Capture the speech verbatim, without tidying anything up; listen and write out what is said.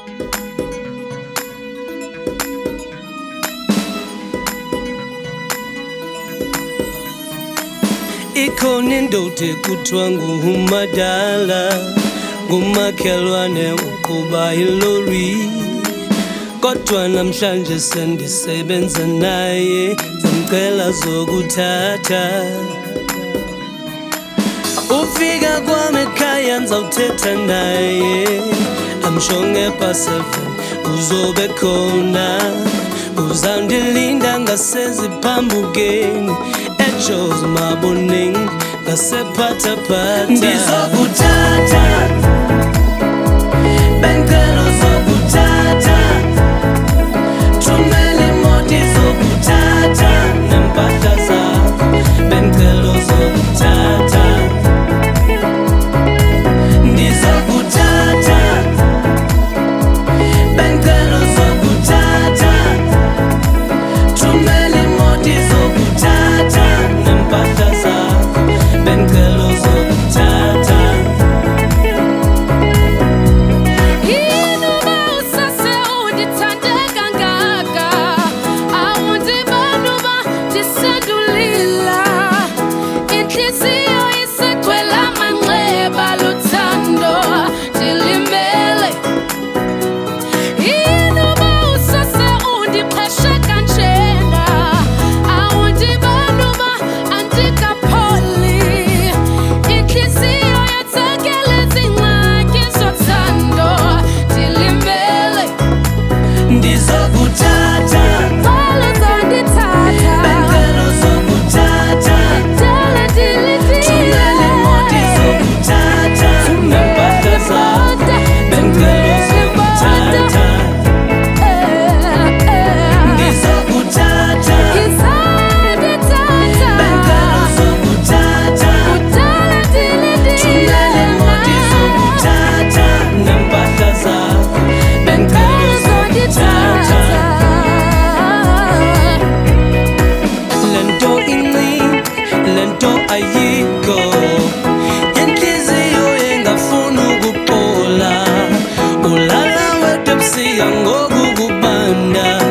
Ikhona indoda kuthiwa nguMadala, ngumakhelwane uqhuba ilori, kodwa namhlanje sendisebenza naye, zamcela zokuthatha. Ufika kwami ekhaya ndizawuthetha naye, amshonge past seven uzobe khona, uzandilinda ngaseziphambukeni, eJozi Mabuning ngasephathaphatha. Ndizokuthatha, bengicela uzokuthatha, thumela imoto izokuthatha, nempahla zakho bengicela uzokuthatha. Ndizokuthatha, bengicela uzokuthatha, thumela imoto izokuthatha, nempahla zakho bengicela uzokuthatha. Lento ayikho, inhliziyo engafuna ukupola, ulala wedwa ebusuku ngokukubanda.